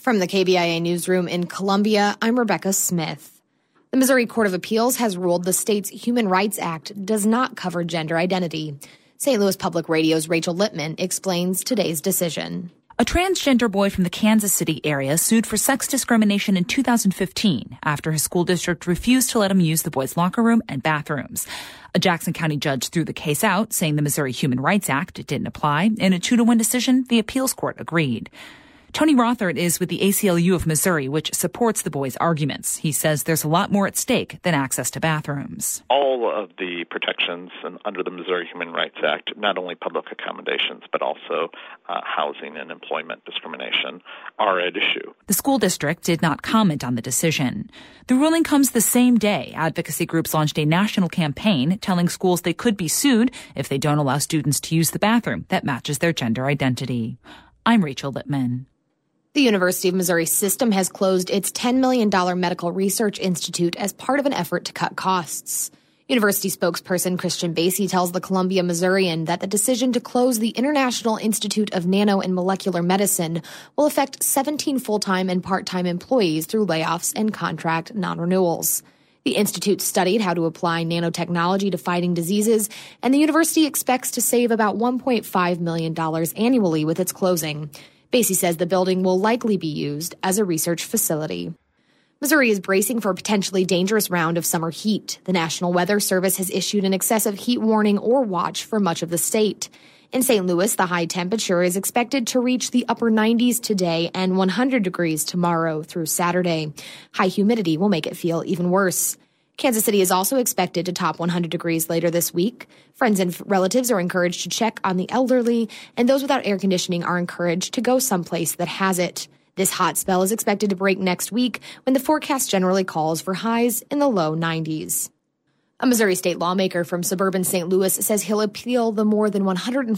From the KBIA newsroom in Columbia, I'm Rebecca Smith. The Missouri Court of Appeals has ruled the state's Human Rights Act does not cover gender identity. St. Louis Public Radio's Rachel Lippman explains today's decision. A transgender boy from the Kansas City area sued for sex discrimination in 2015 after his school district refused to let him use the boys' locker room and bathrooms. A Jackson County judge threw the case out, saying the Missouri Human Rights Act didn't apply. In a 2-1 decision, the appeals court agreed. Tony Rothert is with the ACLU of Missouri, which supports the boys' arguments. He says there's a lot more at stake than access to bathrooms. All of the protections under the Missouri Human Rights Act, not only public accommodations, but also housing and employment discrimination, are at issue. The school district did not comment on the decision. The ruling comes the same day advocacy groups launched a national campaign telling schools they could be sued if they don't allow students to use the bathroom that matches their gender identity. I'm Rachel Lippman. The University of Missouri System has closed its $10 million medical research institute as part of an effort to cut costs. University spokesperson Christian Basie tells the Columbia Missourian that the decision to close the International Institute of Nano and Molecular Medicine will affect 17 full-time and part-time employees through layoffs and contract non-renewals. The institute studied how to apply nanotechnology to fighting diseases, and the university expects to save about $1.5 million annually with its closing. Basie says the building will likely be used as a research facility. Missouri is bracing for a potentially dangerous round of summer heat. The National Weather Service has issued an excessive heat warning or watch for much of the state. In St. Louis, the high temperature is expected to reach the upper 90s today and 100 degrees tomorrow through Saturday. High humidity will make it feel even worse. Kansas City is also expected to top 100 degrees later this week. Friends and relatives are encouraged to check on the elderly, and those without air conditioning are encouraged to go someplace that has it. This hot spell is expected to break next week when the forecast generally calls for highs in the low 90s. A Missouri state lawmaker from suburban St. Louis says he'll appeal the more than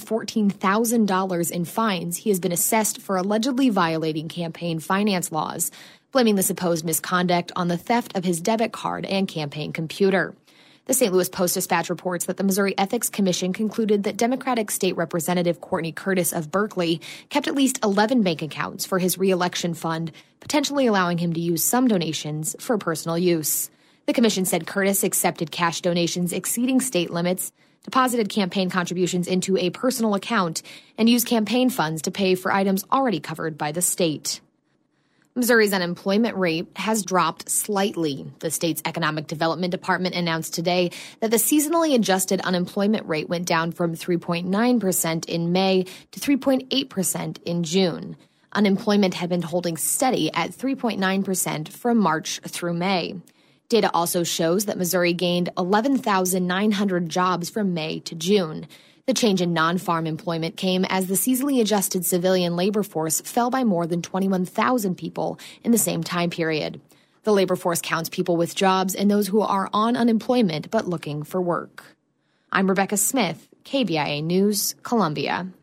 $114,000 in fines he has been assessed for allegedly violating campaign finance laws, blaming the supposed misconduct on the theft of his debit card and campaign computer. The St. Louis Post-Dispatch reports that the Missouri Ethics Commission concluded that Democratic State Representative Courtney Curtis of Berkeley kept at least 11 bank accounts for his reelection fund, potentially allowing him to use some donations for personal use. The commission said Curtis accepted cash donations exceeding state limits, deposited campaign contributions into a personal account, and used campaign funds to pay for items already covered by the state. Missouri's unemployment rate has dropped slightly. The state's Economic Development Department announced today that the seasonally adjusted unemployment rate went down from 3.9% in May to 3.8% in June. Unemployment had been holding steady at 3.9% from March through May. Data also shows that Missouri gained 11,900 jobs from May to June. The change in non-farm employment came as the seasonally adjusted civilian labor force fell by more than 21,000 people in the same time period. The labor force counts people with jobs and those who are on unemployment but looking for work. I'm Rebecca Smith, KBIA News, Columbia.